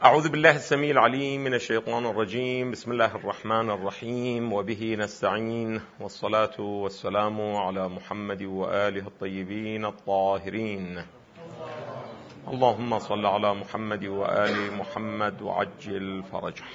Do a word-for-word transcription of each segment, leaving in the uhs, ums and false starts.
أعوذ بالله السميع العليم من الشيطان الرجيم. بسم الله الرحمن الرحيم، وبه نستعين، والصلاة والسلام على محمد وآله الطيبين الطاهرين. اللهم صل على محمد وآل محمد وعجل فرجه.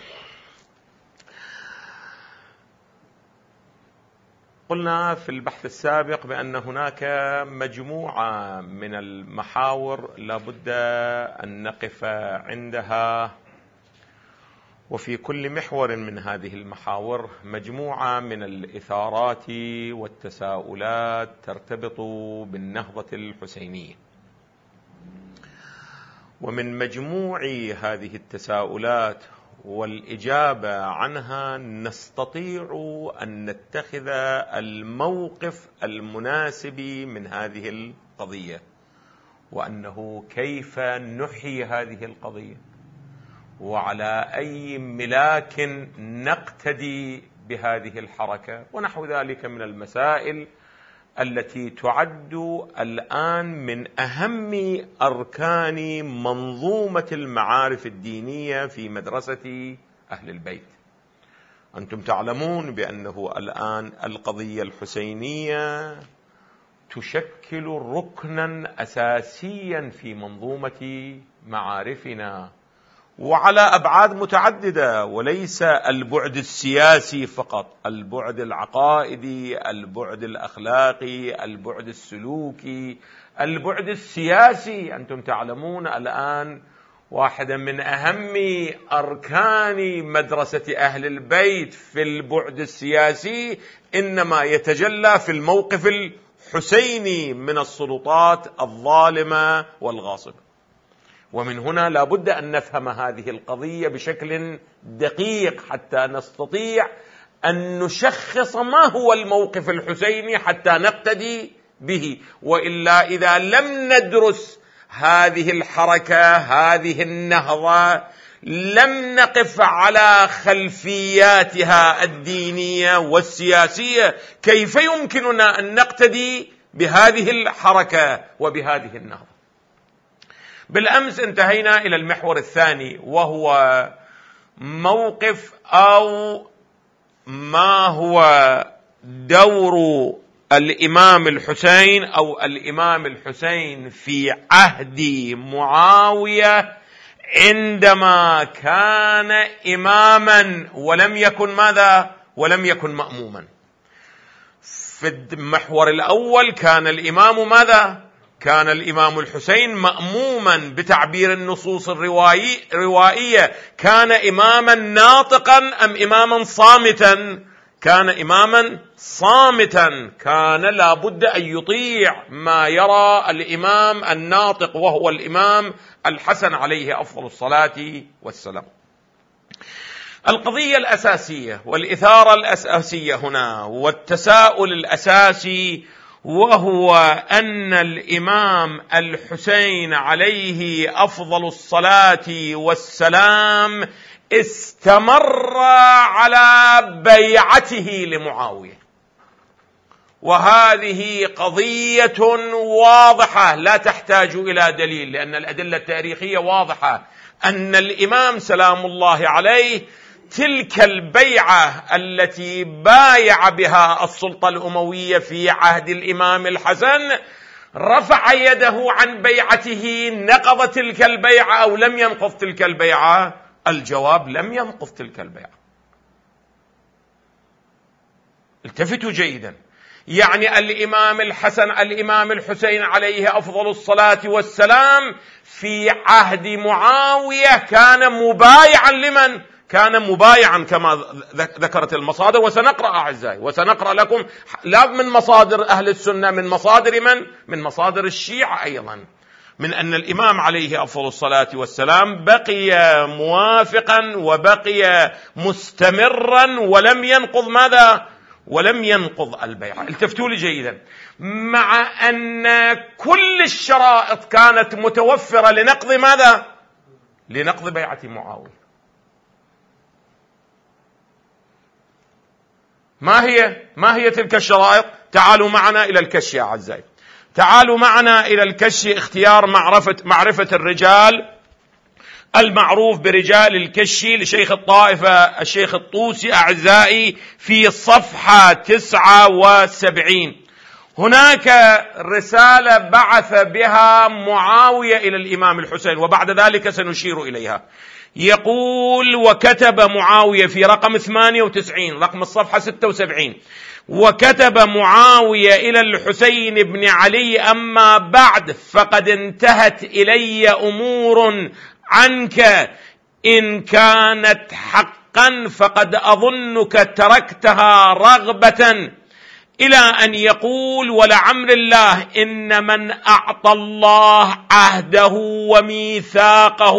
قلنا في البحث السابق بأن هناك مجموعة من المحاور لابد أن نقف عندها، وفي كل محور من هذه المحاور مجموعة من الإثارات والتساؤلات ترتبط بالنهضة الحسينية، ومن مجموع هذه التساؤلات والإجابة عنها نستطيع أن نتخذ الموقف المناسب من هذه القضية، وأنه كيف نحيي هذه القضية، وعلى أي ملاك نقتدي بهذه الحركة، ونحو ذلك من المسائل التي تعد الآن من أهم أركان منظومة المعارف الدينية في مدرسة أهل البيت. أنتم تعلمون بأنه الآن القضية الحسينية تشكل ركنا أساسيا في منظومة معارفنا، وعلى أبعاد متعددة، وليس البعد السياسي فقط، البعد العقائدي، البعد الأخلاقي، البعد السلوكي، البعد السياسي. أنتم تعلمون الآن واحدة من أهم أركان مدرسة أهل البيت في البعد السياسي إنما يتجلى في الموقف الحسيني من السلطات الظالمة والغاصبة. ومن هنا لا بد أن نفهم هذه القضية بشكل دقيق حتى نستطيع أن نشخص ما هو الموقف الحسيني حتى نقتدي به، وإلا إذا لم ندرس هذه الحركة، هذه النهضة، لم نقف على خلفياتها الدينية والسياسية، كيف يمكننا أن نقتدي بهذه الحركة وبهذه النهضة؟ بالأمس انتهينا إلى المحور الثاني، وهو موقف أو ما هو دور الإمام الحسين أو الإمام الحسين في عهد معاوية عندما كان إماما ولم يكن ماذا؟ ولم يكن مأموما. في المحور الأول كان الإمام ماذا؟ كان الإمام الحسين مأموما بتعبير النصوص الروائي روائية. كان إماما ناطقا أم إماما صامتا؟ كان إماما صامتا، كان لابد أن يطيع ما يرى الإمام الناطق، وهو الإمام الحسن عليه أفضل الصلاة والسلام. القضية الأساسية والإثارة الأساسية هنا والتساؤل الأساسي وهو أن الإمام الحسين عليه أفضل الصلاة والسلام استمر على بيعته لمعاوية، وهذه قضية واضحة لا تحتاج إلى دليل، لأن الأدلة التاريخية واضحة أن الإمام سلام الله عليه تلك البيعة التي بايع بها السلطة الأموية في عهد الإمام الحسن، رفع يده عن بيعته، نقض تلك البيعة أو لم ينقض تلك البيعة؟ الجواب لم ينقض تلك البيعة. التفتوا جيدا، يعني الإمام الحسن الإمام الحسين عليه أفضل الصلاة والسلام في عهد معاوية كان مبايعا لمن؟ كان مبايعا كما ذكرت المصادر، وسنقرأ أعزائي، وسنقرأ لكم لا من مصادر أهل السنة، من مصادر من؟ من مصادر الشيعة أيضا، من أن الإمام عليه أفضل الصلاة والسلام بقي موافقا وبقي مستمرا ولم ينقض ماذا؟ ولم ينقض البيعة. التفتوا لي جيدا، مع أن كل الشرائط كانت متوفرة لنقض ماذا؟ لنقض بيعة معاوية. ما هي ما هي تلك الشرائط؟ تعالوا معنا إلى الكشف يا أعزائي، تعالوا معنا إلى الكشف، اختيار معرفة معرفة الرجال المعروف برجال الكشي لشيخ الطائفة الشيخ الطوسي أعزائي في صفحة تسعة وسبعين. هناك رسالة بعث بها معاوية إلى الإمام الحسين وبعد ذلك سنشير إليها. يقول: وكتب معاوية في رقم ثمانية وتسعين رقم الصفحة ستة وسبعين: وكتب معاوية إلى الحسين بن علي: أما بعد فقد انتهت إلي أمور عنك، إن كانت حقا فقد أظنك تركتها رغبة، إلى أن يقول: ولعمر الله إن من أعطى الله عهده وميثاقه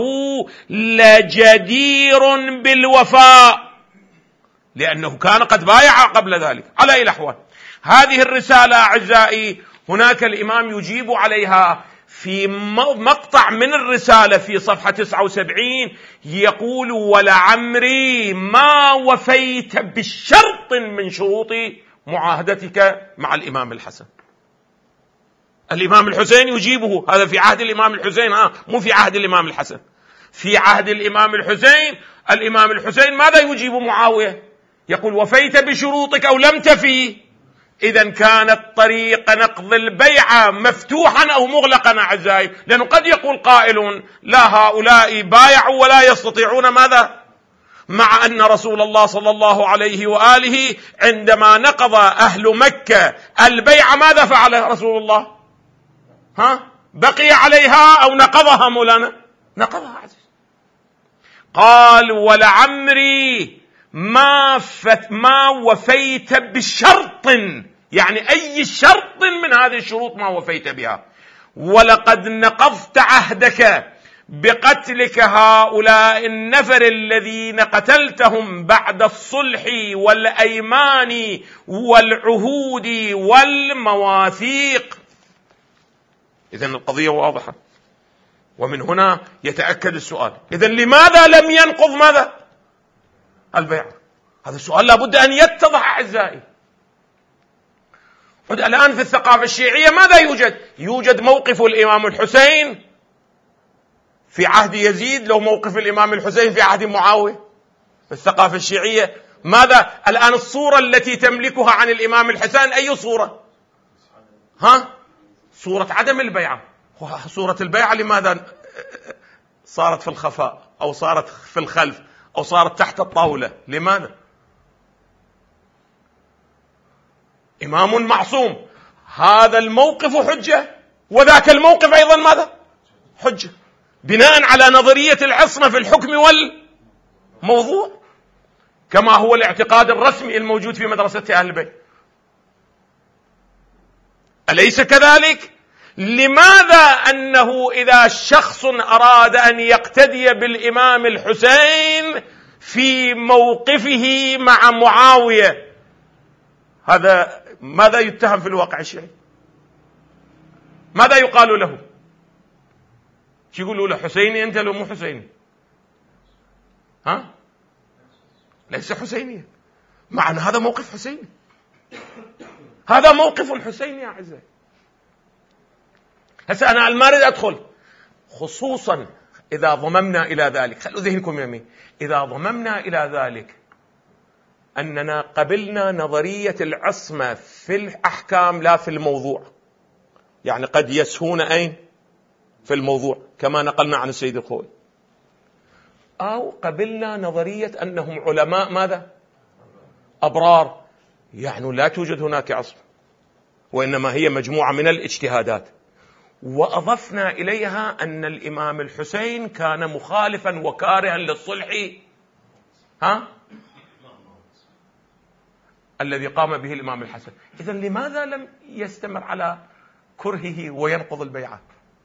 لجدير بالوفاء، لأنه كان قد بايع قبل ذلك على أي الأحوال. هذه الرسالة أعزائي هناك الإمام يجيب عليها في مقطع من الرسالة في صفحة تسعة وسبعين، يقول: ولعمري ما وفيت بشرط من شروط معاهدتك مع الإمام الحسن. الإمام الحسين يجيبه، هذا في عهد الإمام الحسين، ها مو في عهد الإمام الحسن. في عهد الإمام الحسين الإمام الحسين ماذا يجيب معاوية؟ يقول: وفيت بشروطك أو لم تفي؟ إذا كانت طريق نقض البيعة مفتوحا أو مغلقا أعزائي، لأنه قد يقول قائل: لا، هؤلاء بايعوا ولا يستطيعون ماذا؟ مع أن رسول الله صلى الله عليه وآله عندما نقض أهل مكة البيعة ماذا فعل رسول الله؟ ها؟ بقي عليها أو نقضها مولانا؟ نقضها عزيز. قال: ولعمري ما, فت ما وفيت بشرط، يعني أي شرط من هذه الشروط ما وفيت بها، ولقد نقضت عهدك بقتلك هؤلاء النفر الذين قتلتهم بعد الصلح والأيمان والعهود والمواثيق. إذن القضية واضحة، ومن هنا يتأكد السؤال: إذن لماذا لم ينقض ماذا؟ البيعة. هذا السؤال لابد أن يتضح أعزائي. الآن في الثقافة الشيعية ماذا يوجد؟ يوجد موقف الإمام الحسين في عهد يزيد، لو موقف الإمام الحسين في عهد معاوية. في الثقافة الشيعية ماذا الآن الصورة التي تملكها عن الإمام الحسين؟ أي صورة؟ ها؟ صورة عدم البيعة. صورة البيعة لماذا صارت في الخفاء أو صارت في الخلف أو صارت تحت الطاولة؟ لماذا؟ إمام معصوم، هذا الموقف حجة وذاك الموقف أيضا ماذا؟ حجة، بناء على نظرية العصمة في الحكم والموضوع، كما هو الاعتقاد الرسمي الموجود في مدرسة أهل البيت. أليس كذلك؟ لماذا أنه إذا شخص أراد أن يقتدي بالإمام الحسين في موقفه مع معاوية، هذا ماذا يتهم في الواقع الشيعي؟ ماذا يقال له؟ يقولوا له: حسيني أنت لو مو حسيني؟ ها؟ ليس حسينيا، مع أن هذا موقف حسيني، هذا موقف حسيني يا أعزائي. هسه أنا ما أريد أدخل، خصوصا إذا ضممنا إلى ذلك، خلوا ذهنكم يمين، إذا ضممنا إلى ذلك أننا قبلنا نظرية العصمة في الأحكام لا في الموضوع، يعني قد يسهون أين؟ في الموضوع كما نقلنا عن السيد الخوي، أو قبلنا نظرية أنهم علماء ماذا؟ أبرار، يعني لا توجد هناك عصمة، وإنما هي مجموعة من الاجتهادات. وأضفنا إليها أن الإمام الحسين كان مخالفا وكارها للصلح ها؟ الذي قام به الإمام الحسن. إذن لماذا لم يستمر على كرهه وينقض البيعة؟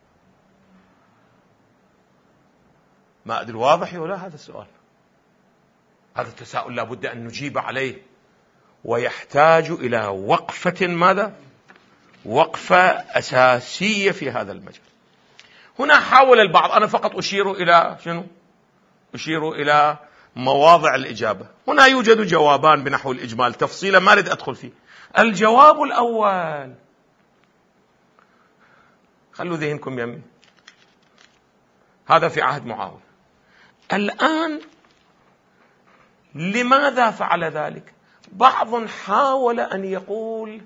ما أدري واضح ولا هذا السؤال؟ هذا التساؤل لابد أن نجيب عليه، ويحتاج إلى وقفة ماذا؟ وقفة أساسية في هذا المجال. هنا حاول البعض، أنا فقط أشير إلى شنو؟ أشير إلى مواضع الإجابة. هنا يوجد جوابان بنحو الإجمال، تفصيلا ما أريد أدخل فيه. الجواب الأول، خلوا ذهنكم يمين، هذا في عهد معاوية. الآن لماذا فعل ذلك؟ بعض حاول أن يقول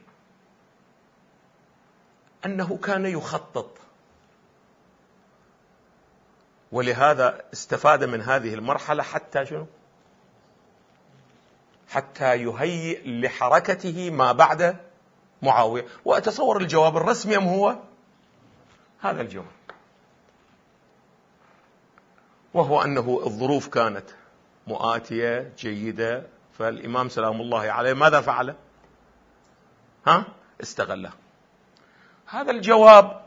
أنه كان يخطط، ولهذا استفاد من هذه المرحلة حتى شنو؟ حتى يهيئ لحركته ما بعد معاوية. وأتصور الجواب الرسمي أم هو هذا الجواب، وهو أنه الظروف كانت مؤاتية جيدة، فالإمام سلام الله عليه ماذا فعل؟ ها؟ استغله. هذا الجواب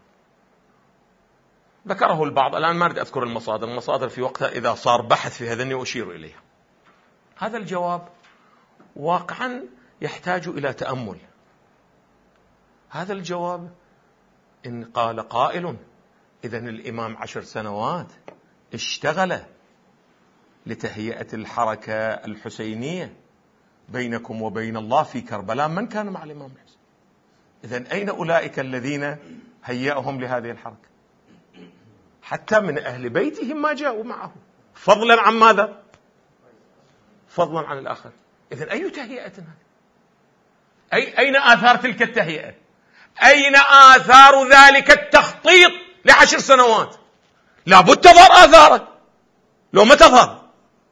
ذكره البعض، الآن ما أريد أذكر المصادر، المصادر في وقتها إذا صار بحث في هذا أشير إليها. هذا الجواب واقعا يحتاج إلى تأمل. هذا الجواب إن قال قائل إذن الإمام عشر سنوات اشتغل لتهيئة الحركة الحسينية بينكم وبين الله في كربلاء، من كان مع الإمام الحسين؟ إذن أين أولئك الذين هيأهم لهذه الحركة؟ حتى من أهل بيتهم ما جاءوا معه، فضلا عن ماذا؟ فضلا عن الآخر. إذن أي تهيئة هذه؟ أي أين آثار تلك التهيئة؟ أين آثار ذلك التخطيط لعشر سنوات؟ لابد تظهر آثاره، لو ما تظهر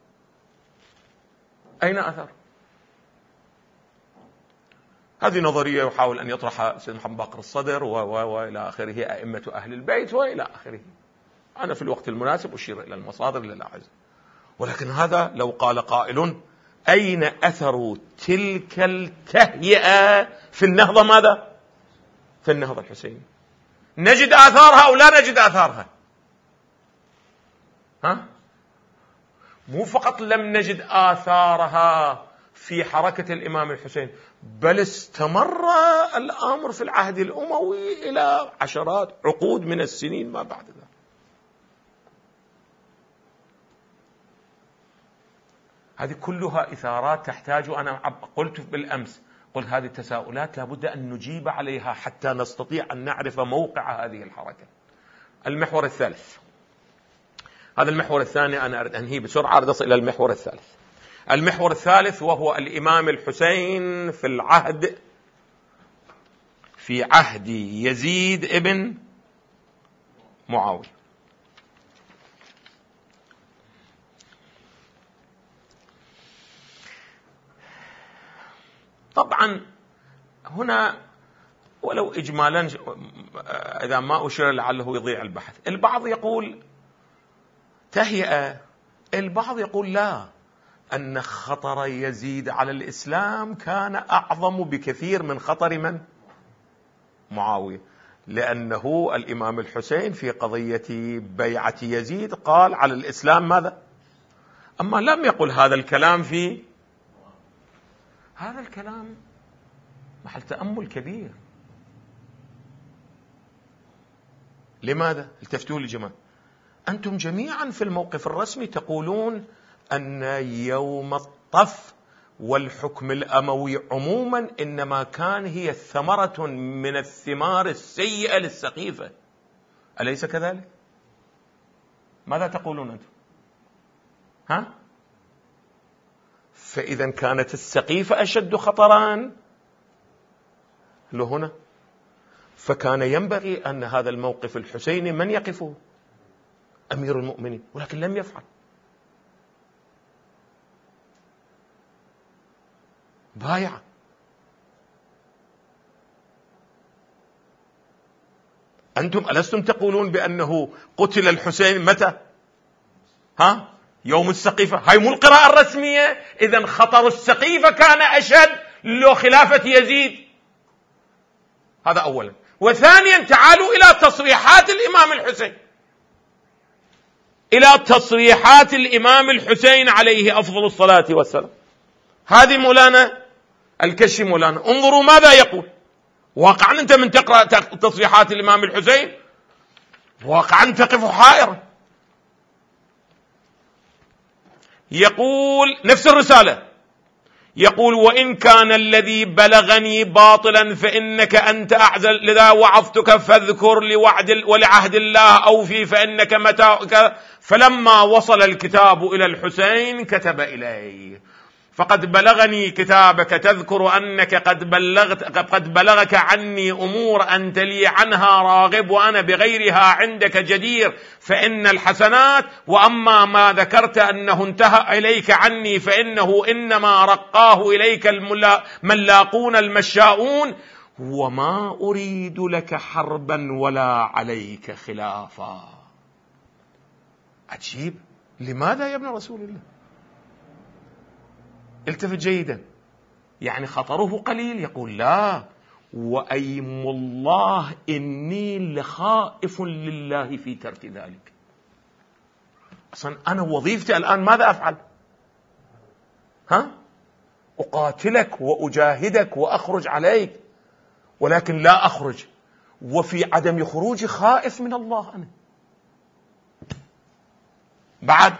أين آثار؟ هذه نظرية يحاول أن يطرحها سيد محمد باقر الصدر وإلى آخره، أئمة أهل البيت وإلى آخره. أنا في الوقت المناسب أشير إلى المصادر للأعز. ولكن هذا لو قال قائل أين أثر تلك التهيئة في النهضة؟ ماذا؟ في النهضة الحسيني نجد آثارها أو لا نجد آثارها؟ ها؟ مو فقط لم نجد آثارها في حركة الإمام الحسين، بل استمر الأمر في العهد الأموي إلى عشرات عقود من السنين ما بعد ذلك. هذه كلها إثارات تحتاج، أنا قلت بالأمس، قلت هذه التساؤلات لابد أن نجيب عليها حتى نستطيع أن نعرف موقع هذه الحركة. المحور الثالث، هذا المحور الثاني أنا أريد أنهي بسرعة، أريد أصل إلى المحور الثالث. المحور الثالث وهو الإمام الحسين في العهد في عهد يزيد ابن معاوية. طبعا هنا ولو إجمالا إذا ما أشير لعله يضيع البحث، البعض يقول تهيئة، البعض يقول لا، أن خطر يزيد على الإسلام كان أعظم بكثير من خطر من؟ معاوية، لأنه الإمام الحسين في قضية بيعة يزيد قال على الإسلام ماذا؟ أما لم يقل هذا الكلام في هذا الكلام محل تأمل كبير. لماذا؟ التفتوا لي جماعة، أنتم جميعا في الموقف الرسمي تقولون أن يوم الطف والحكم الأموي عموما إنما كان هي ثمرة من الثمار السيئة للسقيفة، أليس كذلك؟ ماذا تقولون أنتم؟ ها؟ فإذا كانت السقيفة أشد خطران له هنا، فكان ينبغي أن هذا الموقف الحسيني من يقفه؟ أمير المؤمنين، ولكن لم يفعل. بايع. أنتم ألستم تقولون بأنه قتل الحسين متى؟ ها؟ يوم السقيفة. هاي مو القراءة الرسمية. إذن خطر السقيفة كان أشد لو خلافة يزيد. هذا أولا. وثانيا تعالوا إلى تصريحات الإمام الحسين، إلى تصريحات الإمام الحسين عليه أفضل الصلاة والسلام. هذه مولانا الكشي مولانا، انظروا ماذا يقول. واقعا أنت من تقرأ تصريحات الإمام الحسين واقعا تقف حائرا. يقول نفس الرسالة، يقول وإن كان الذي بلغني باطلا فإنك أنت أعزل، لذا وعظتك فاذكر لوعد ولعهد الله أوفي فإنك متى. فلما وصل الكتاب إلى الحسين كتب إليه فقد بلغني كتابك تذكر أنك قد بلغت قد بلغك عني أمور أنت لي عنها راغب وأنا بغيرها عندك جدير، فإن الحسنات، وأما ما ذكرت أنه انتهى إليك عني فإنه إنما رقاه إليك الملاقون المشاؤون، وما أريد لك حربا ولا عليك خلافا. عجيب، لماذا يا ابن رسول الله؟ التفت جيدا، يعني خطره قليل. يقول لا، وأيم الله إني لخائف لله في ترك ذلك. أصلا أنا وظيفتي الآن ماذا أفعل؟ ها؟ أقاتلك وأجاهدك وأخرج عليك، ولكن لا أخرج، وفي عدم خروجي خائف من الله أنا. بعد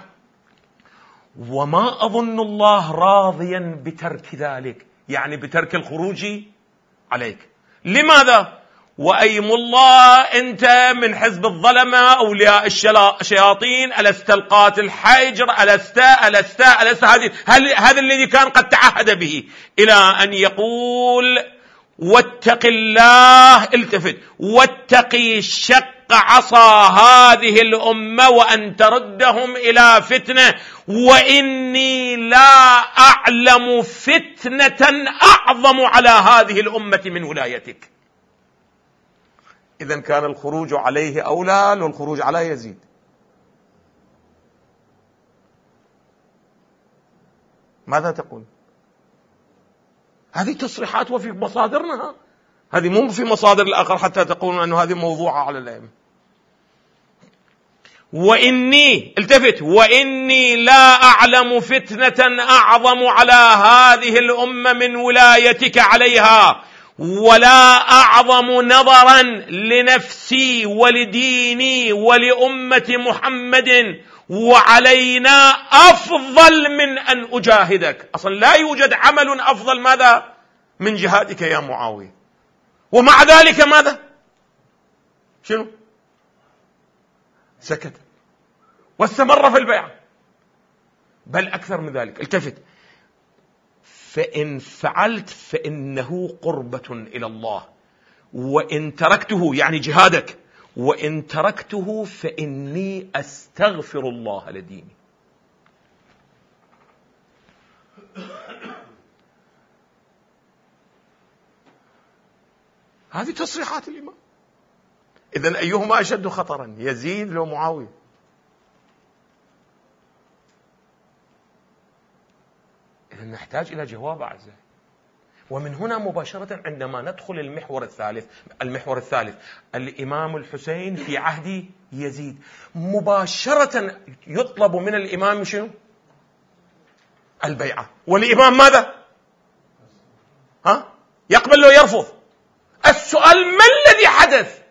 وما أظن الله راضيا بترك ذلك، يعني بترك الخروج عليك. لماذا؟ وأيم الله أنت من حزب الظلمة أولياء الشياطين، ألست القاتل الحجر، ألست ألست ألست هذه هذا الذي كان قد تعهد به، إلى أن يقول واتق الله، التفت، واتقي شق عصا هذه الأمة وأن تردهم إلى فتنة، وإني لا أعلم فتنة أعظم على هذه الأمة من ولايتك. إذن كان الخروج عليه أولى والخروج على يزيد. ماذا تقول؟ هذه تصريحات وفي مصادرنا، هذه مو في مصادر الآخر حتى تقولون أن هذه موضوعة على الأئمة. وإني، التفت، وإني لا أعلم فتنة أعظم على هذه الأمة من ولايتك عليها، ولا أعظم نظرا لنفسي ولديني ولأمة محمد، وعلينا أفضل من أن أجاهدك. أصلا لا يوجد عمل أفضل ماذا من جهادك يا معاوية، ومع ذلك ماذا؟ شنو؟ سكت واستمر في البيعة، بل أكثر من ذلك. التفت، فإن فعلت فإنه قربة إلى الله، وإن تركته يعني جهادك، وإن تركته فإني أستغفر الله لديني. هذه تصريحات الإمام. إذن أيهما أشد خطرا، يزيد لو معاوية؟ إذن نحتاج إلى جواب أعزائي. ومن هنا مباشرة عندما ندخل المحور الثالث، المحور الثالث الإمام الحسين في عهد يزيد، مباشرة يطلب من الإمام شنو؟ البيعة. والإمام ماذا؟ ها؟ يقبل لو يرفض؟ السؤال ما الذي حدث؟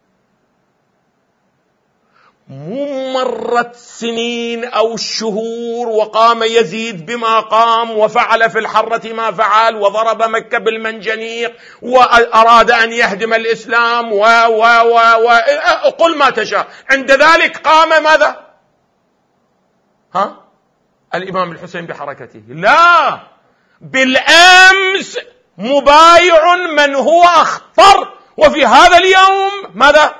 مو مرت سنين أو شهور وقام يزيد بما قام وفعل في الحرة ما فعل وضرب مكة بالمنجنيق وأراد أن يهدم الإسلام و و و و قل ما تشاء. عند ذلك قام ماذا؟ ها؟ الإمام الحسين بحركته. لا، بالأمس مبايع من هو أخطر، وفي هذا اليوم ماذا؟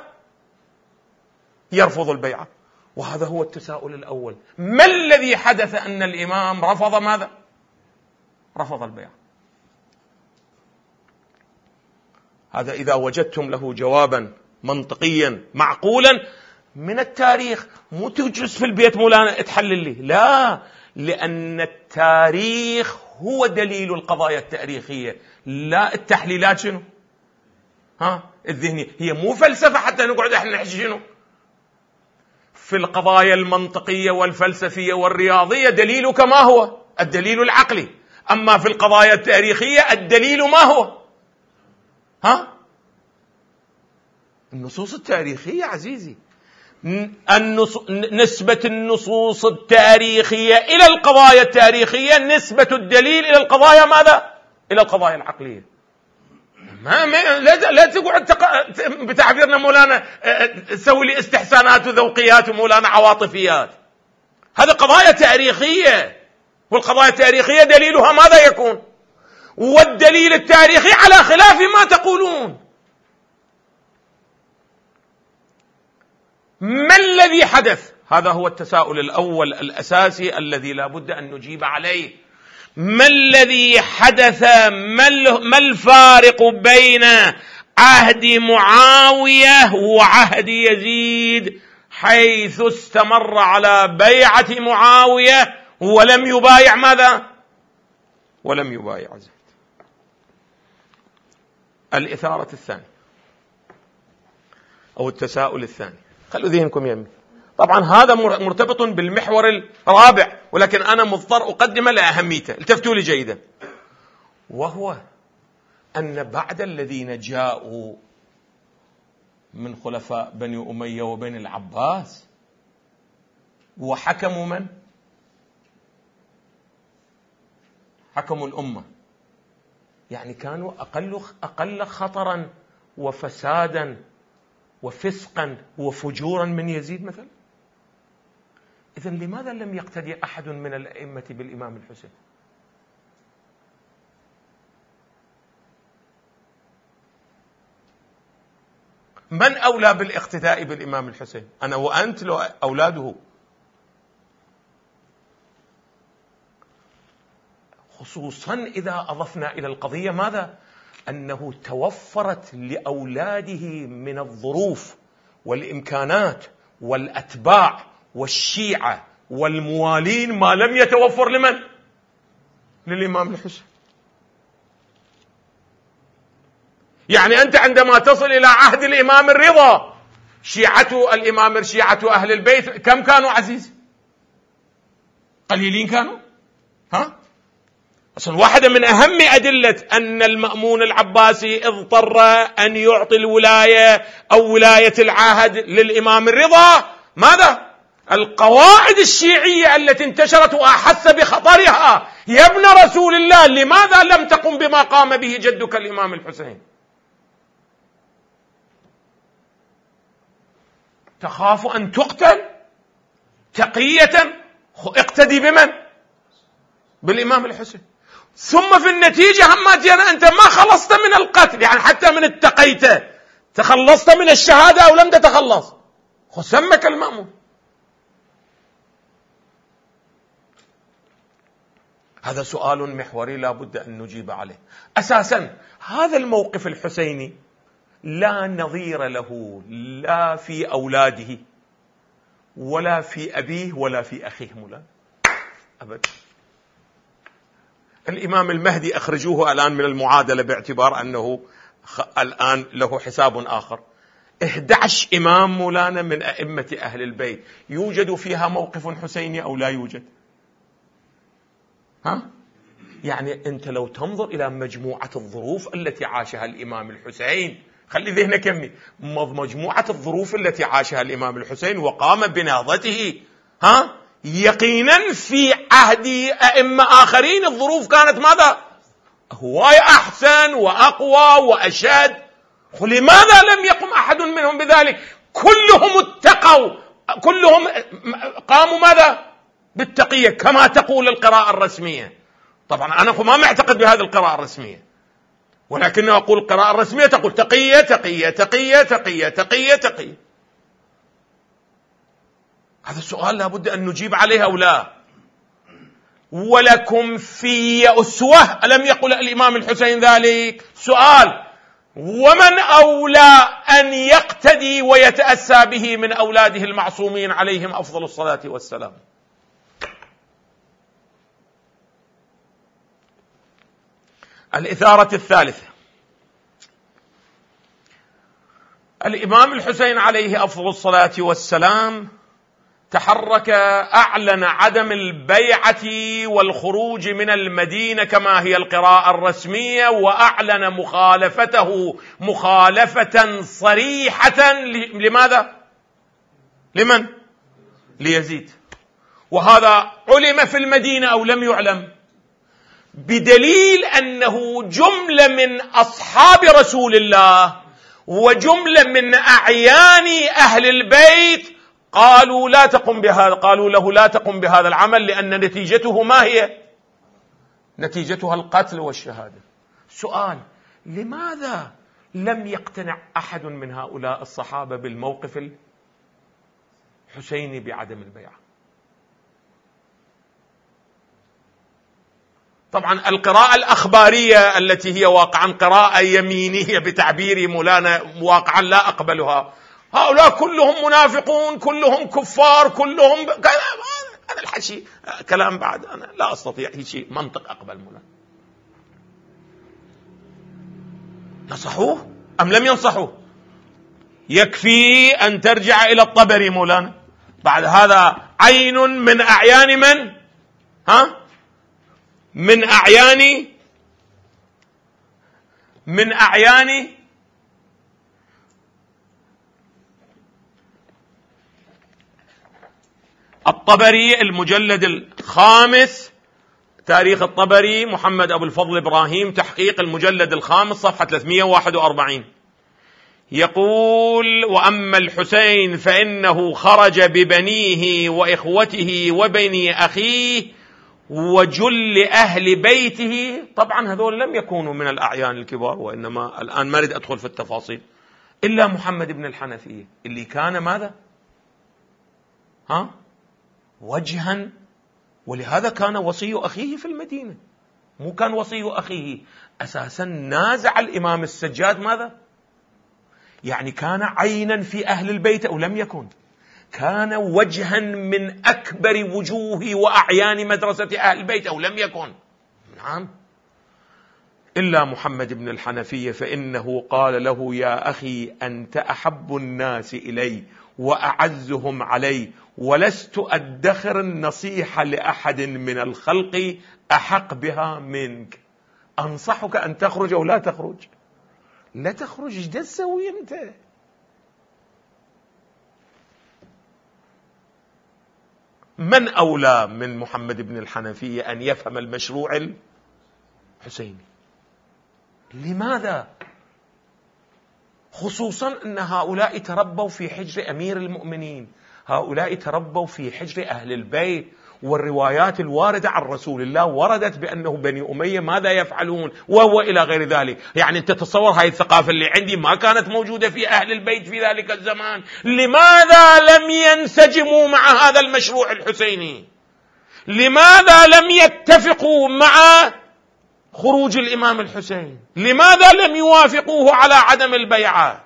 يرفض البيعة. وهذا هو التساؤل الأول، ما الذي حدث أن الإمام رفض ماذا؟ رفض البيعة. هذا إذا وجدتم له جوابا منطقيا معقولا من التاريخ، مو تجلس في البيت مولانا اتحلل لي، لا، لأن التاريخ هو دليل القضايا التاريخية، لا التحليلات شنو؟ ها؟ الذهنية. هي مو فلسفة حتى نقعد احنا نحكي شنو؟ في القضايا المنطقية والفلسفية والرياضية دليلك ما هو؟ الدليل العقلي. أما في القضايا التاريخية الدليل ما هو؟ ها؟ النصوص التاريخية عزيزي. نسبة النصوص التاريخية إلى القضايا التاريخية نسبة الدليل إلى القضايا ماذا؟ إلى القضايا العقلية. ما ما لا, لا تقعد تق... بتعبيرنا مولانا سوي لي استحسانات وذوقيات ومولانا عواطفيات. هذه قضايا تاريخية، والقضايا التاريخية دليلها ماذا يكون؟ والدليل التاريخي على خلاف ما تقولون. ما الذي حدث؟ هذا هو التساؤل الأول الأساسي الذي لا بد أن نجيب عليه. ما الذي حدث؟ ما الفارق بين عهد معاوية وعهد يزيد حيث استمر على بيعة معاوية ولم يبايع ماذا؟ ولم يبايع زيد. الإثارة الثانية أو التساؤل الثاني، خلوا ذهنكم يمي. طبعا هذا مرتبط بالمحور الرابع، ولكن أنا مضطر أقدم لأهميته، التفتوا لي جيدا، وهو أن بعد الذين جاءوا من خلفاء بني أمية وبني العباس وحكموا من؟ حكموا الأمة، يعني كانوا أقل أقل خطرا وفسادا وفسقا وفجورا من يزيد مثلا. إذن لماذا لم يقتدي أحد من الأئمة بالإمام الحسين؟ من أولى بالاقتداء بالإمام الحسين؟ أنا وأنت لو أولاده، خصوصا إذا أضفنا إلى القضية ماذا؟ أنه توفرت لأولاده من الظروف والإمكانات والأتباع والشيعة والموالين ما لم يتوفر لمن؟ للإمام الحسين. يعني أنت عندما تصل إلى عهد الإمام الرضا، شيعة الإمام شيعة أهل البيت كم كانوا عزيز؟ قليلين كانوا؟ ها؟ أصلا واحدة من أهم أدلة أن المأمون العباسي اضطر أن يعطي الولاية أو ولاية العهد للإمام الرضا ماذا؟ القواعد الشيعية التي انتشرت وأحس بخطرها. يا ابن رسول الله، لماذا لم تقم بما قام به جدك الإمام الحسين؟ تخاف أن تقتل تقية، اقتدي بمن؟ بالإمام الحسين. ثم في النتيجة هماتينا أنت ما خلصت من القتل، يعني حتى من التقيته تخلصت من الشهادة أو لم تتخلص؟ خسمك المأمون. هذا سؤال محوري لا بد أن نجيب عليه. أساسا هذا الموقف الحسيني لا نظير له لا في أولاده ولا في أبيه ولا في أخيه مولانا أبدا. الإمام المهدي أخرجوه الآن من المعادلة باعتبار أنه الآن له حساب آخر. إحدى عشر إمام مولانا من أئمة أهل البيت يوجد فيها موقف حسيني أو لا يوجد؟ ها؟ يعني أنت لو تنظر إلى مجموعة الظروف التي عاشها الإمام الحسين، خلي ذهنك يمي، مجموعة الظروف التي عاشها الإمام الحسين وقام بنهضته، ها؟ يقينا في عهد أئمة آخرين الظروف كانت ماذا؟ هواية أحسن وأقوى وأشد. لماذا لم يقم أحد منهم بذلك؟ كلهم اتقوا، كلهم قاموا ماذا؟ بالتقية كما تقول القراءة الرسمية. طبعا أنا ما معتقد بهذه القراءة الرسمية، ولكن أقول القراءة الرسمية تقول تقية تقية تقية تقية تقية تقية. هذا السؤال لا بد أن نجيب عليه أو لا. ولكم في أسوة، ألم يقل الإمام الحسين ذلك؟ سؤال: ومن أولى أن يقتدي ويتأسى به من أولاده المعصومين عليهم أفضل الصلاة والسلام؟ الإثارة الثالثة: الإمام الحسين عليه أفضل الصلاة والسلام تحرك، أعلن عدم البيعة والخروج من المدينة كما هي القراءة الرسمية، وأعلن مخالفته مخالفة صريحة. لماذا؟ لمن؟ ليزيد. وهذا علم في المدينة أو لم يعلم؟ بدليل أنه جملة من أصحاب رسول الله وجملة من أعيان أهل البيت قالوا لا تقم بهذا، قالوا له لا تقم بهذا العمل، لأن نتيجته ما هي؟ نتيجتها القتل والشهادة. سؤال: لماذا لم يقتنع أحد من هؤلاء الصحابة بالموقف الحسيني بعدم البيعة؟ طبعا القراءة الأخبارية التي هي واقعا قراءة يمينية بتعبير مولانا واقعا لا أقبلها. هؤلاء كلهم منافقون، كلهم كفار، كلهم ب... هذا الحكي كلام بعد أنا لا أستطيع شيء منطق أقبل مولانا. نصحوه أم لم ينصحوه؟ يكفي أن ترجع إلى الطبري مولانا. بعد هذا عين من أعيان من؟ ها؟ من أعيان من أعيان الطبري، المجلد الخامس، تاريخ الطبري، محمد أبو الفضل إبراهيم، تحقيق، المجلد الخامس، صفحة ثلاثمئة وواحد وأربعين، يقول: وأما الحسين فإنه خرج ببنيه وإخوته وبني أخيه وجل أهل بيته. طبعا هذول لم يكونوا من الأعيان الكبار، وإنما الآن ما أريد أدخل في التفاصيل، إلا محمد بن الحنفية اللي كان ماذا؟ ها؟ وجها، ولهذا كان وصي أخيه في المدينة، مو كان وصي أخيه أساسا نازع الإمام السجاد ماذا؟ يعني كان عينا في أهل البيت أو لم يكن؟ كان وجها من أكبر وجوه وأعيان مدرسة أهل البيت أو لم يكن؟ نعم. إلا محمد بن الحنفية فإنه قال له: يا أخي أنت أحب الناس إلي وأعزهم علي، ولست أدخر النصيحة لأحد من الخلق أحق بها منك. أنصحك أن تخرج أو لا تخرج؟ لا تخرج. ايش تسوي أنت؟ من أولى من محمد بن الحنفية أن يفهم المشروع الحسيني؟ لماذا؟ خصوصا أن هؤلاء تربوا في حجر أمير المؤمنين، هؤلاء تربوا في حجر أهل البيت، والروايات الواردة عن رسول الله وردت بأنه بني أمية ماذا يفعلون وهو إلى غير ذلك. يعني أنت تتصور هاي الثقافة اللي عندي ما كانت موجودة في أهل البيت في ذلك الزمان. لماذا لم ينسجموا مع هذا المشروع الحسيني؟ لماذا لم يتفقوا مع خروج الإمام الحسين؟ لماذا لم يوافقوه على عدم البيعة؟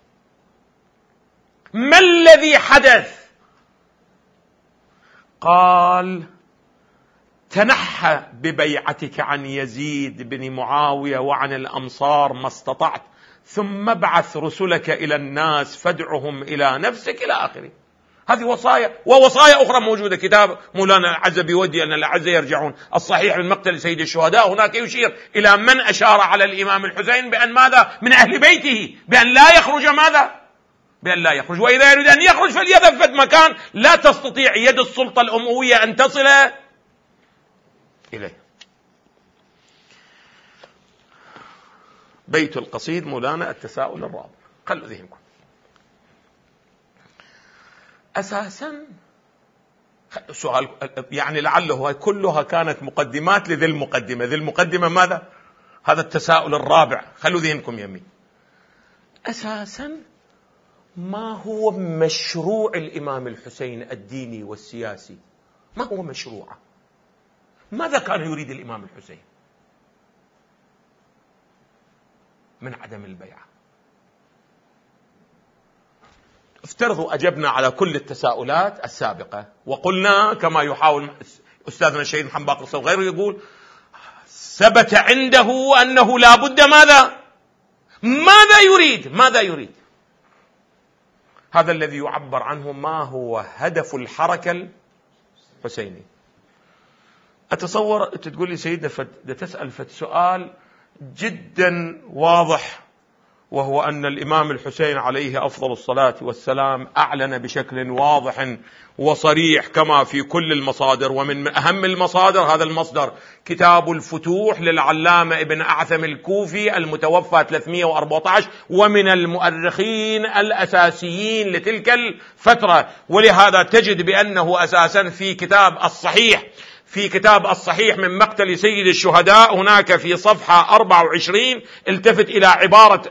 ما الذي حدث؟ قال: تنحى ببيعتك عن يزيد بن معاوية وعن الأمصار ما استطعت، ثم ابعث رسلك إلى الناس فادعهم إلى نفسك، إلى آخره. هذه وصايا، ووصايا أخرى موجودة. كتاب مولانا الأعزة بيودي أن الأعزة يرجعون، الصحيح من مقتل سيد الشهداء، هناك يشير إلى من أشار على الإمام الحسين بأن ماذا؟ من أهل بيته، بأن لا يخرج ماذا؟ بأن لا يخرج، وإذا يريد أن يخرج فليذهب في مكان لا تستطيع يد السلطة الأموية أن تصل إليه. بيت القصيد مولانا التساؤل الرابع، خلوا ذهنكم. أساسا سؤال، يعني لعله كلها كانت مقدمات لذي المقدمة. ذي المقدمة ماذا؟ هذا التساؤل الرابع، خلوا ذهنكم يمي. أساسا ما هو مشروع الإمام الحسين الديني والسياسي؟ ما هو مشروعه؟ ماذا كان يريد الإمام الحسين من عدم البيعة؟ افترضوا أجبنا على كل التساؤلات السابقة، وقلنا كما يحاول أستاذنا الشهيد محمد باقر الصوغ وغيره يقول: ثبت عنده أنه لا بد ماذا؟ ماذا يريد؟ ماذا يريد؟ هذا الذي يعبر عنه ما هو هدف الحركة الحسيني. أتصور تقول لي سيدنا فد تسأل فد سؤال جدا واضح وهو أن الإمام الحسين عليه أفضل الصلاة والسلام أعلن بشكل واضح وصريح كما في كل المصادر، ومن أهم المصادر هذا المصدر كتاب الفتوح للعلامة ابن أعثم الكوفي المتوفى ثلاثمئة وأربعة عشر، ومن المؤرخين الأساسيين لتلك الفترة. ولهذا تجد بأنه أساسا في كتاب الصحيح في كتاب الصحيح من مقتل سيد الشهداء هناك في صفحة أربعة وعشرين التفت إلى عبارة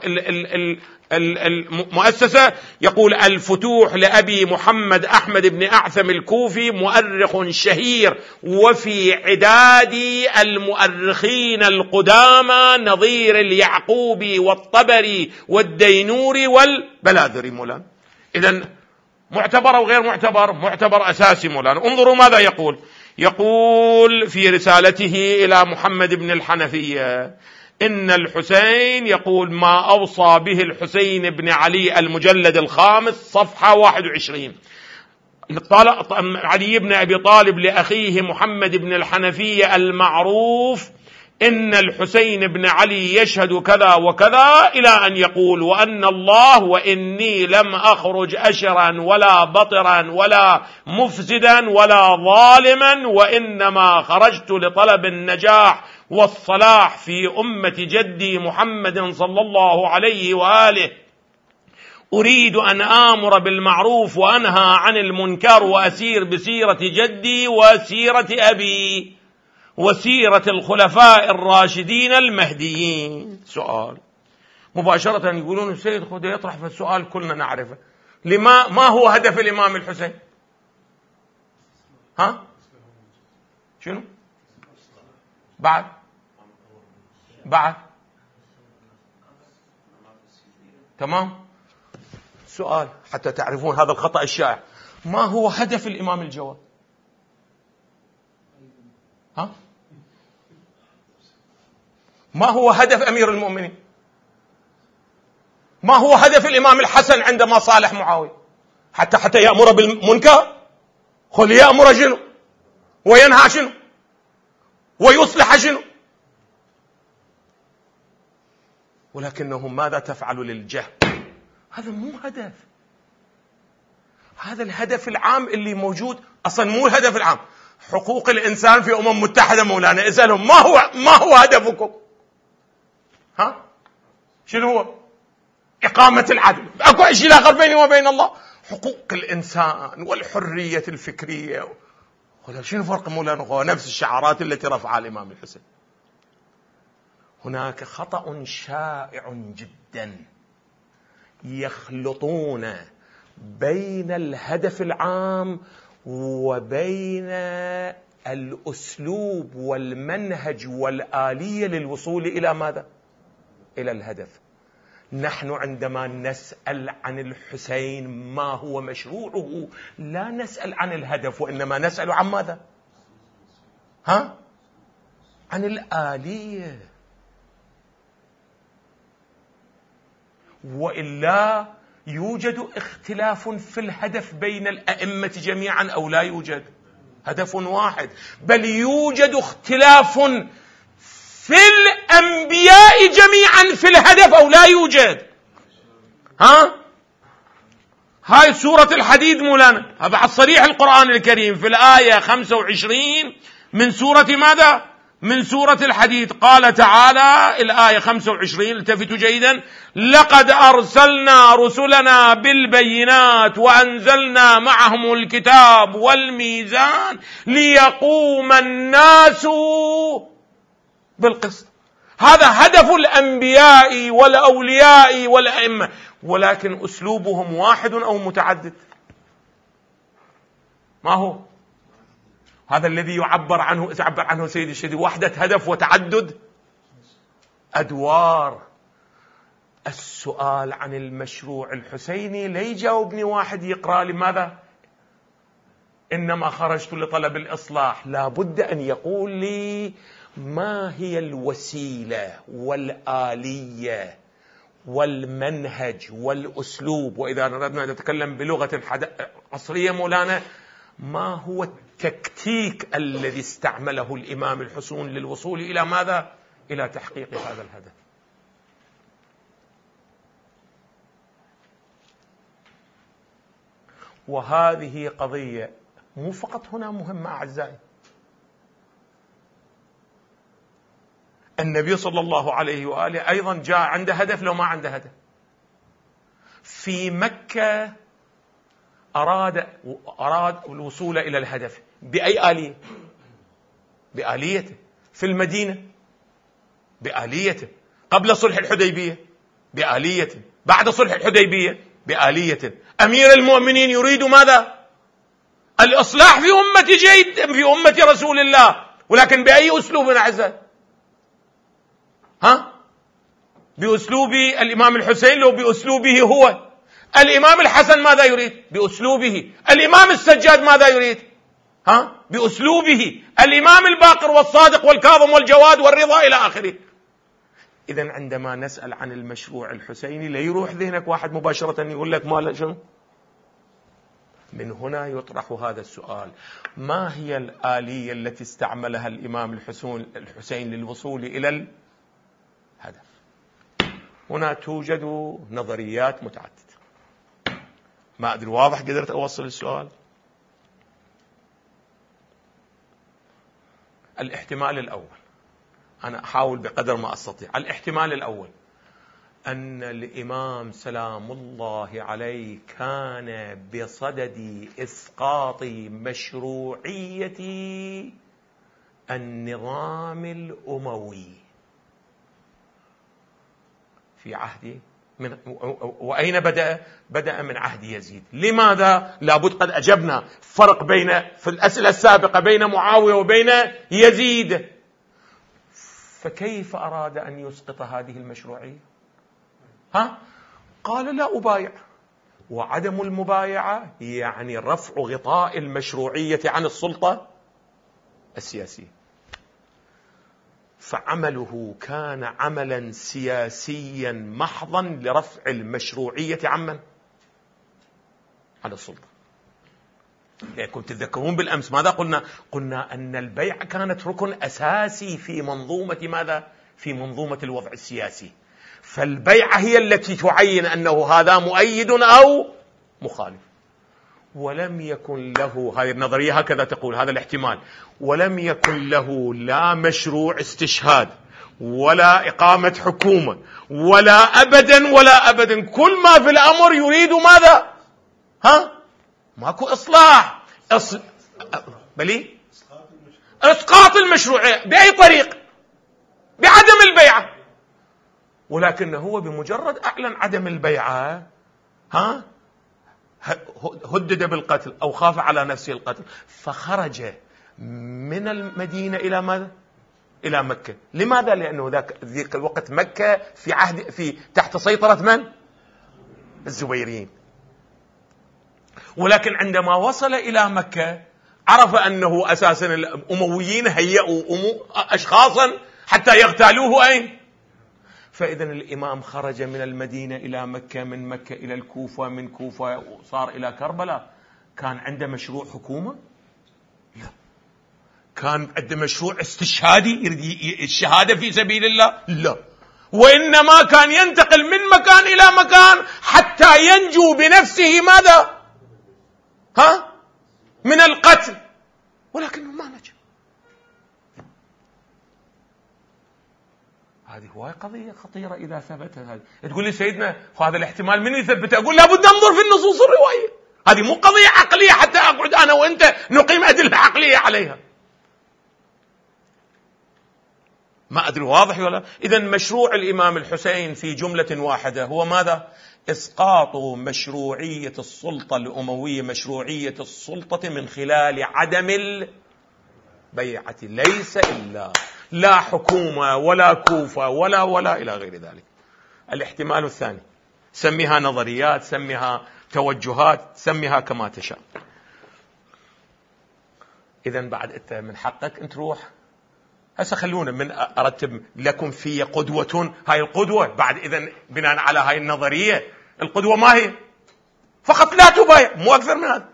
المؤسسة، يقول: الفتوح لأبي محمد أحمد بن أعثم الكوفي مؤرخ شهير، وفي عداد المؤرخين القدامى نظير اليعقوبي والطبري والدينوري والبلاذري. مولانا إذن معتبر أو غير معتبر؟ معتبر أساسي. مولانا انظروا ماذا يقول. يقول في رسالته إلى محمد بن الحنفية: إن الحسين، يقول ما أوصى به الحسين بن علي، المجلد الخامس صفحة واحد وعشرين، علي بن أبي طالب لأخيه محمد بن الحنفية المعروف: إن الحسين بن علي يشهد كذا وكذا، إلى أن يقول: وأن الله وإني لم أخرج أشرا ولا بطرا ولا مفسدا ولا ظالما، وإنما خرجت لطلب النجاح والصلاح في أمة جدي محمد صلى الله عليه وآله، أريد أن آمر بالمعروف وأنهى عن المنكر وأسير بسيرة جدي وسيرة أبي وسيرة الخلفاء الراشدين المهديين. سؤال مباشرة يقولون السيد خذ يطرح في السؤال كلنا نعرفه: لما ما هو هدف الإمام الحسين؟ ها شنو بعد بعد تمام. سؤال حتى تعرفون هذا الخطأ الشائع: ما هو هدف الإمام الجواد؟ ها ما هو هدف أمير المؤمنين؟ ما هو هدف الإمام الحسن عندما صالح معاوية؟ حتى حتى يأمر بالمنكر؟ خل يأمر شنو وينهى شنو ويصلح شنو؟ ولكنهم ماذا تفعل للجهل؟ هذا مو هدف. هذا الهدف العام اللي موجود أصلا مو الهدف العام. حقوق الإنسان في أمم متحدة مولانا اسألهم ما هو ما هو هدفكم؟ ها شنو هو؟ إقامة العدل. أكو شيء آخر بيني وبين الله؟ حقوق الإنسان والحرية الفكرية. ولا شنو فرق مولانا؟ هو نفس الشعارات التي رفعها الإمام الحسين. هناك خطأ شائع جدا، يخلطون بين الهدف العام وبين الأسلوب والمنهج والآلية للوصول إلى ماذا؟ إلى الهدف. نحن عندما نسأل عن الحسين ما هو مشروعه لا نسأل عن الهدف، وإنما نسأل عن ماذا؟ ها؟ عن الآلية. وإلا يوجد اختلاف في الهدف بين الأئمة جميعا أو لا يوجد؟ هدف واحد. بل يوجد اختلاف في الأنبياء جميعا في الهدف أو لا يوجد؟ ها؟ هاي سورة الحديد مولانا، هذا على الصريح القرآن الكريم في الآية خمسة وعشرين من سورة ماذا؟ من سورة الحديد. قال تعالى الآية خمسة وعشرين، التفتوا جيدا: لقد أرسلنا رسلنا بالبينات وأنزلنا معهم الكتاب والميزان ليقوم الناس بالقسط. هذا هدف الأنبياء والأولياء والأئمة، ولكن أسلوبهم واحد أو متعدد؟ ما هو؟ هذا الذي يعبر عنه يعبر عنه سيد الشهيد وحدة هدف وتعدد أدوار. السؤال عن المشروع الحسيني لا يجاوبني واحد يقرأ لماذا إنما خرجت لطلب الإصلاح. لا بد أن يقول لي ما هي الوسيلة والآلية والمنهج والأسلوب. وإذا أردنا أن نتكلم بلغة عصرية مولانا، ما هو التكتيك الذي استعمله الإمام الحسين للوصول إلى ماذا؟ إلى تحقيق هذا الهدف. وهذه قضية مو فقط هنا مهمة أعزائي. النبي صلى الله عليه وآله أيضا جاء عنده هدف لو ما عنده هدف. في مكة أراد أراد الوصول إلى الهدف بأي آلية؟ بآليته. في المدينة بآليته. قبل صلح الحديبية بآليته. بعد صلح الحديبية بآليته. أمير المؤمنين يريد ماذا؟ الإصلاح في أمة جيد في أمة رسول الله، ولكن بأي أسلوب أعزائي؟ ها؟ بأسلوب الإمام الحسين لو بأسلوبه هو. الإمام الحسن ماذا يريد؟ بأسلوبه. الإمام السجاد ماذا يريد؟ ها؟ بأسلوبه. الإمام الباقر والصادق والكاظم والجواد والرضا إلى آخره. إذن عندما نسأل عن المشروع الحسيني لا يروح ذهنك واحد مباشرة يقول لك ما شنو؟ من هنا يطرح هذا السؤال: ما هي الآلية التي استعملها الإمام الحسين الحسين للوصول إلى الهدف؟ هنا توجد نظريات متعددة. ما أدري واضح قدرت أوصل السؤال؟ الاحتمال الأول، أنا أحاول بقدر ما أستطيع. الاحتمال الأول أن الإمام سلام الله عليه كان بصدد إسقاط مشروعية النظام الأموي في عهد من وأين بدأ؟ بدأ من عهد يزيد. لماذا؟ لابد قد أجبنا فرق بين في الأسئلة السابقة بين معاوية وبين يزيد. فكيف أراد أن يسقط هذه المشروعية؟ ها؟ قال لا أبايع. وعدم المبايعة يعني رفع غطاء المشروعية عن السلطة السياسية. فعمله كان عملا سياسيا محضا لرفع المشروعية عمن؟ على السلطة. كنت تذكرون بالأمس ماذا قلنا؟ قلنا أن البيع كانت ركن أساسي في منظومة ماذا؟ في منظومة الوضع السياسي. فالبيعة هي التي تعين أنه هذا مؤيد أو مخالف. ولم يكن له، هذه النظرية هكذا تقول، هذا الاحتمال، ولم يكن له لا مشروع استشهاد ولا إقامة حكومة ولا أبدا ولا أبدا. كل ما في الأمر يريد ماذا؟ ها؟ ماكو إصلاح. أص... بلي إسقاط المشروعية بأي طريق؟ بعدم البيعة. ولكن هو بمجرد أعلن عدم البيعة ها هدد بالقتل أو خاف على نفسه القتل، فخرج من المدينة إلى ماذا؟ إلى مكة. لماذا؟ لأنه ذاك ذيك الوقت مكة في عهد في تحت سيطرة من؟ الزبيريين. ولكن عندما وصل إلى مكة عرف أنه أساسا الأمويين هيئوا أشخاصا حتى يغتالوه أين؟ فإذن الإمام خرج من المدينة إلى مكة، من مكة إلى الكوفة، من كوفة صار إلى كربلاء. كان عنده مشروع حكومة؟ لا. كان عنده مشروع استشهادي الشهادة في سبيل الله؟ لا. وإنما كان ينتقل من مكان إلى مكان حتى ينجو بنفسه ماذا؟ ها؟ من القتل. ولكنه ما نجا. هذه هو قضية خطيرة إذا ثبت هذا. تقول لي سيدنا هذا الاحتمال من يثبته؟ أقول لابد ننظر في النصوص الرواية. هذه مو قضية عقلية حتى أقعد أنا وأنت نقيم أدلة عقلية عليها. ما أدري واضح ولا؟ إذن مشروع الإمام الحسين في جملة واحدة هو ماذا؟ إسقاط مشروعية السلطة الأموية، مشروعية السلطة من خلال عدم البيعة، ليس إلا لا حكومة ولا كوفة ولا ولا إلى غير ذلك. الاحتمال الثاني سميها نظريات، سميها توجهات، سميها كما تشاء. إذن بعد أنت من حقك أن تروح. هسه خلونا من أرتب لكم في قدوة. هاي القدوة بعد إذن بناء على هاي النظرية القدوة ما هي؟ فقط لا تبايع، مو أكثر من هذا.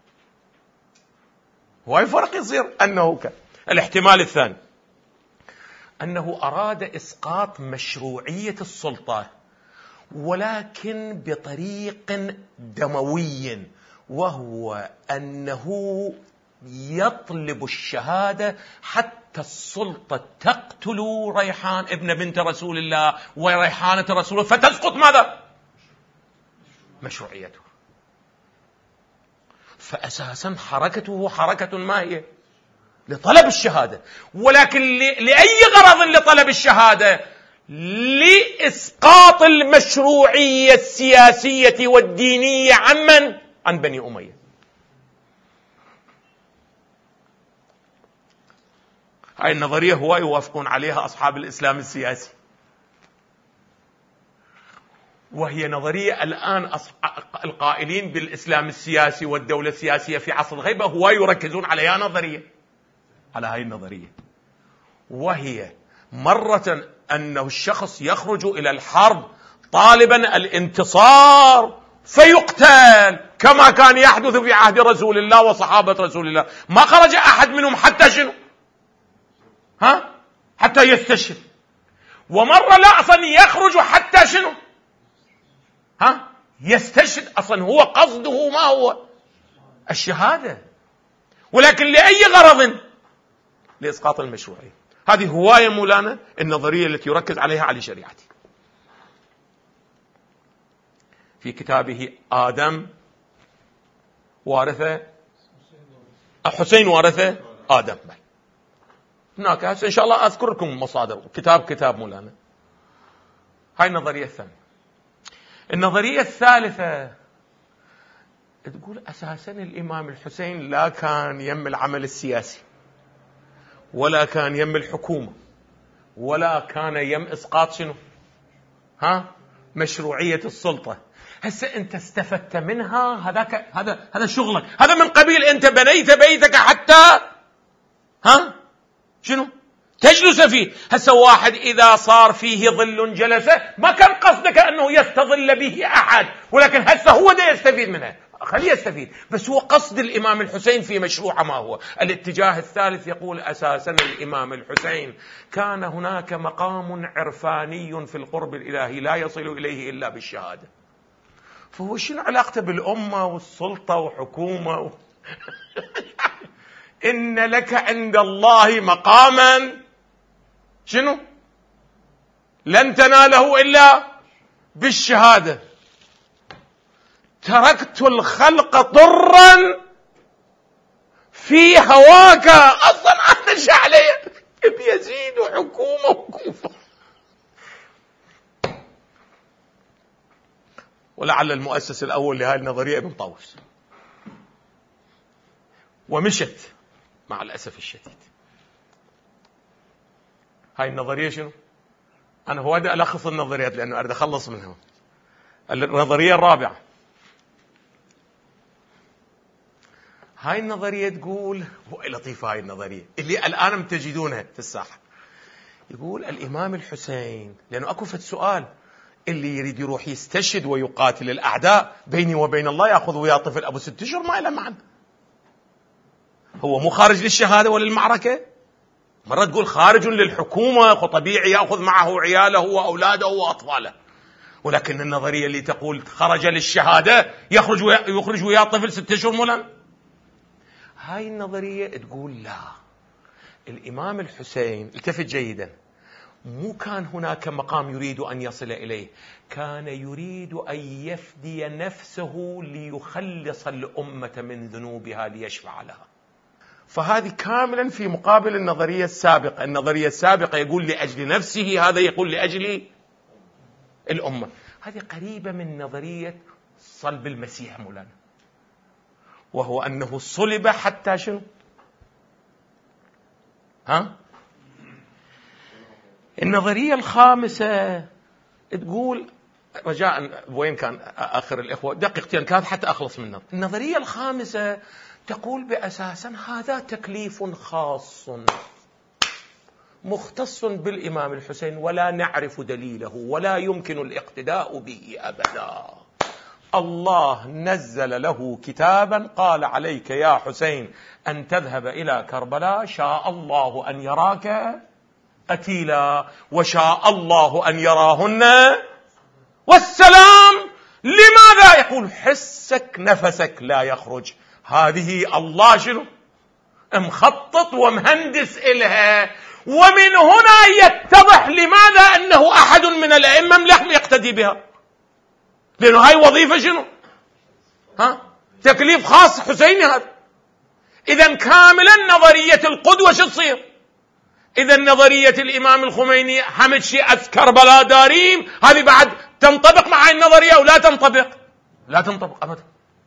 هاي فرق يصير أنه كان. الاحتمال الثاني أنه أراد إسقاط مشروعية السلطة ولكن بطريق دموي وهو أنه يطلب الشهادة حتى السلطة تقتل ريحان ابن بنت رسول الله وريحانة رسول الله فتسقط ماذا؟ مشروعيته. فأساسا حركته حركة ما هي؟ لطلب الشهادة، ولكن لأي غرض لطلب الشهادة؟ لإسقاط المشروعية السياسية والدينية عن من؟ عن بني أمية. هاي النظرية هو يوافقون عليها أصحاب الإسلام السياسي، وهي نظرية الآن القائلين بالإسلام السياسي والدولة السياسية في عصر الغيبة هو يركزون عليها نظرية، على هاي النظرية، وهي مرة أنه الشخص يخرج إلى الحرب طالبا الانتصار فيقتل كما كان يحدث في عهد رسول الله وصحابة رسول الله. ما خرج أحد منهم حتى شنو؟ ها؟ حتى يستشهد. ومرة لا، أصلا يخرج حتى شنو؟ ها؟ يستشهد. أصلا هو قصده ما هو؟ الشهادة، ولكن لأي غرض؟ لإسقاط المشروعية. هذه هواية مولانا النظرية التي يركز عليها علي شريعتي في كتابه آدم وارثة حسين وارثة آدم. هناك إن شاء الله أذكركم مصادر كتاب كتاب مولانا. هاي النظرية الثانية. النظرية الثالثة تقول أساسا الإمام الحسين لا كان يم العمل السياسي، ولا كان يم الحكومة، ولا كان يم إسقاط شنو؟ ها؟ مشروعية السلطة. هسه أنت استفدت منها، هذاك هذا هذا شغلك، هذا من قبيل أنت بنيت بيتك حتى ها؟ شنو؟ تجلس فيه. هسه واحد إذا صار فيه ظل جلسه، ما كان قصدك أنه يستظل به أحد، ولكن هسه هو ده يستفيد منها، خليه يستفيد. بس هو قصد الإمام الحسين في مشروع ما هو؟ الاتجاه الثالث يقول أساسا الإمام الحسين كان هناك مقام عرفاني في القرب الإلهي لا يصل إليه إلا بالشهادة. فهو شنو علاقته بالأمة والسلطة وحكومة و... إن لك عند الله مقاما شنو؟ لن تناله إلا بالشهادة. تركت الخلق طرا في هواك. أصلا أنا شعلي بيزيد حكومة وكوفة. ولعل المؤسس الأول لهذه النظرية ابن طاووس، ومشت مع الأسف الشديد. هاي النظرية شنو؟ أنا هو أدى ألخص النظريات لأنه أريد أخلص منها. النظرية الرابعة، هاي النظرية تقول، هو لطيفة هاي النظرية اللي الآن تجدونها في الساحة، يقول الإمام الحسين، لأنه أكو فت سؤال، اللي يريد يروح يستشهد ويقاتل الأعداء بيني وبين الله يأخذ ويا طفل أبو ست أشهر ما له معنى. هو مو خارج للشهادة وللمعركة؟ مرة تقول خارج للحكومة، طبيعي يأخذ معه عياله وأولاده وأطفاله، ولكن النظرية اللي تقول خرج للشهادة يخرج ويخرج ويا طفل ست أشهر مولانا، هاي النظرية تقول لا، الإمام الحسين التفت جيدا، مو كان هناك مقام يريد أن يصل إليه، كان يريد أن يفدي نفسه ليخلص الأمة من ذنوبها ليشفع لها. فهذه كاملا في مقابل النظرية السابقة. النظرية السابقة يقول لأجل نفسه، هذا يقول لأجل الأمة. هذه قريبة من نظرية صلب المسيح مولانا، وهو أنه صلب حتى شنو؟ ها؟ النظرية الخامسة تقول، رجاء وين كان آخر الإخوة؟ دقيقتين كانت حتى أخلص منها. النظرية الخامسة تقول بأساسا هذا تكليف خاص مختص بالإمام الحسين ولا نعرف دليله ولا يمكن الاقتداء به أبدا. الله نزل له كتابا قال عليك يا حسين أن تذهب إلى كربلاء، شاء الله أن يراك أتيلا وشاء الله أن يراهن، والسلام لماذا؟ يقول حسك نفسك لا يخرج. هذه الله شنو مخطط ومهندس إلها. ومن هنا يتضح لماذا أنه أحد من الأئمة لم يقتدي بها، لأنه هاي وظيفة شنو ها تكليف خاص حسيني هذا. إذا كاملا نظرية القدوة شو تصير؟ إذا نظرية الإمام الخميني حمد شيء كربلاء داريم هذه بعد تنطبق مع النظرية أو لا تنطبق؟ لا تنطبق أبدا.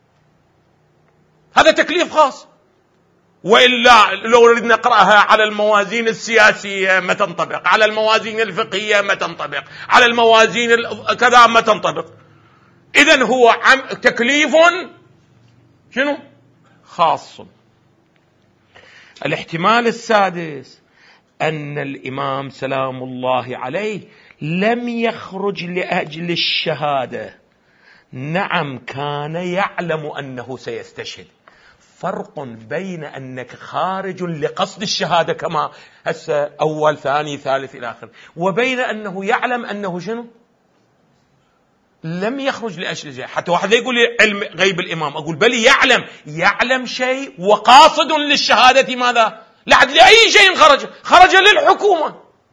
هذا تكليف خاص. وإلا لو نريد نقرأها على الموازين السياسية ما تنطبق، على الموازين الفقهية ما تنطبق، على الموازين كذا ما تنطبق. إذن هو عم تكليف شنو خاص. الاحتمال السادس أن الإمام سلام الله عليه لم يخرج لأجل الشهادة. نعم كان يعلم أنه سيستشهد. فرق بين أنك خارج لقصد الشهادة كما هسه أول ثاني ثالث إلى آخره، وبين أنه يعلم أنه شنو لم يخرج لأجل شيء. حتى واحد يقول لي علم غيب الإمام، أقول بل يعلم يعلم شيء وقاصد للشهادة ماذا؟ لعد لأي شيء خرج خرج للحكومة.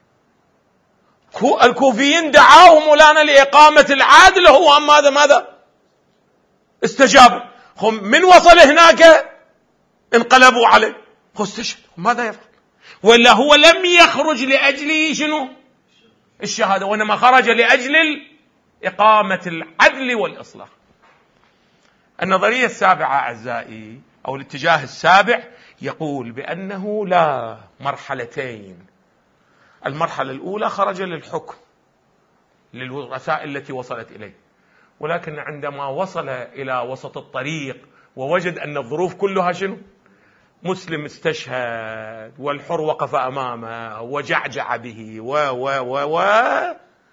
الكوفيين دعاهم مولانا لإقامة العادل، هو ماذا ماذا استجاب. من وصل هناك انقلبوا عليه استشهد. ماذا يفعل؟ ولا هو لم يخرج لأجل شنو الشهادة، وإنما خرج لأجل إقامة العدل والإصلاح. النظرية السابعة أعزائي أو الاتجاه السابع يقول بأنه لا مرحلتين. المرحلة الأولى خرج للحكم للرسائل التي وصلت إليه، ولكن عندما وصل إلى وسط الطريق ووجد أن الظروف كلها شنو مسلم استشهد والحر وقف أمامه وجعجع به و و و و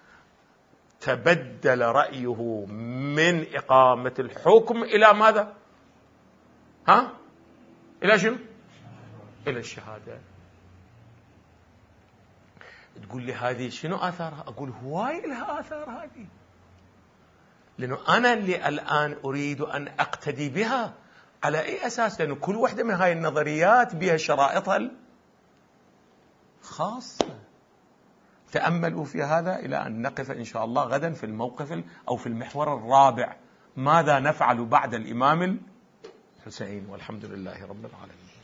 تبدل رأيه من إقامة الحكم إلى ماذا؟ ها؟ إلى شنو؟ إلى الشهادة. تقول لي هذه شنو آثارها؟ أقول هواي لها آثار هذه، لأنه أنا اللي الآن أريد أن أقتدي بها. على أي أساس؟ لأنه كل واحدة من هاي النظريات بها شرائطها الخاصة. تأملوا في هذا إلى أن نقف إن شاء الله غدا في الموقف أو في المحور الرابع، ماذا نفعل بعد الإمام الحسين. والحمد لله رب العالمين.